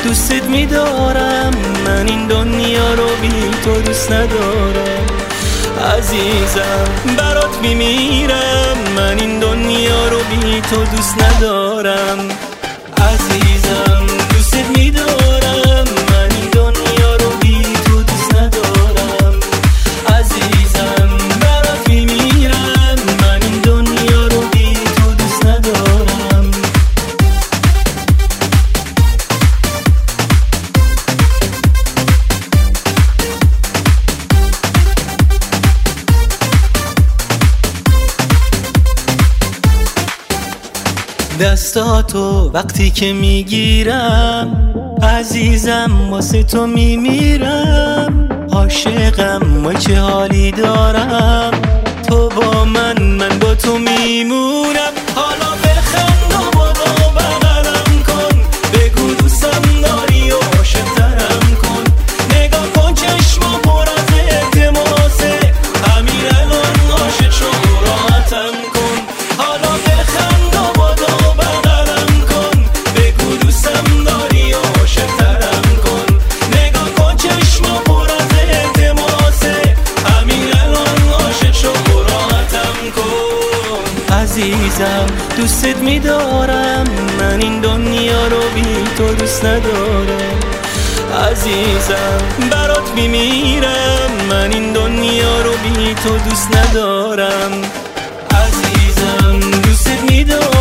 دوستت میدارم، من این دنیا رو بی تو دوست ندارم. عزیزم برات میمیرم، من این دنیا رو بی تو دوست ندارم. عزیزم دوستت میدارم، من این دنیا رو بی تو دوست ندارم. عزیزم برات میمیرم، من این دنیا رو بی تو دوست ندارم. دستاتو وقتی که میگیرم، عزیزم واسه تو میمیرم. عاشقم و چه حالی دارم، تو با من با تو میمونم. حالا بخند و بدو بغلم کن، بگو دوستم داری و عاشق‌ترم کن. نگاه کن چشما پر از التماسه، همین الان عاشق شو راحتم کن. حالا بخند و بدو بغلم کن، بگو دوستم داری و عاشق‌ترم کن. نگاه کن چشما پر از التماسه، همین الان عاشق شو راحتم کن. عزیزم دوستت میدارم، من این دنیا رو بی تو دوست ندارم. عزیزم برات میمیرم، من این دنیا رو بی تو دوست ندارم. عزیزم دوستت میدارم.